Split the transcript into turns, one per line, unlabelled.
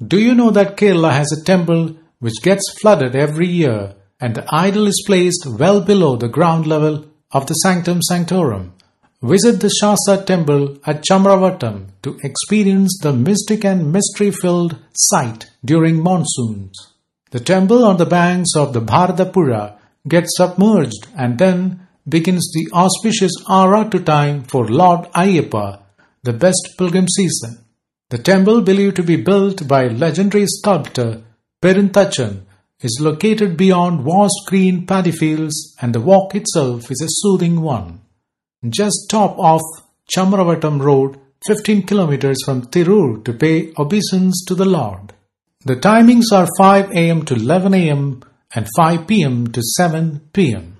Do you know that Kerala has a temple which gets flooded every year and the idol is placed well below the ground level of the Sanctum Sanctorum? Visit the Shasta temple at Chamravatam to experience the mystic and mystery-filled sight during monsoons. The temple on the banks of the Bharatapuzha gets submerged and then begins the auspicious Arattu time for Lord Ayyappa, the best pilgrim season. The temple, believed to be built by legendary sculptor Perintachan, is located beyond vast green paddy fields, and the walk itself is a soothing one. Just top off Chamravatam Road, 15 kilometers from Tirur, to pay obeisance to the Lord. The timings are 5 a.m. to 11 a.m. and 5 p.m. to 7 p.m.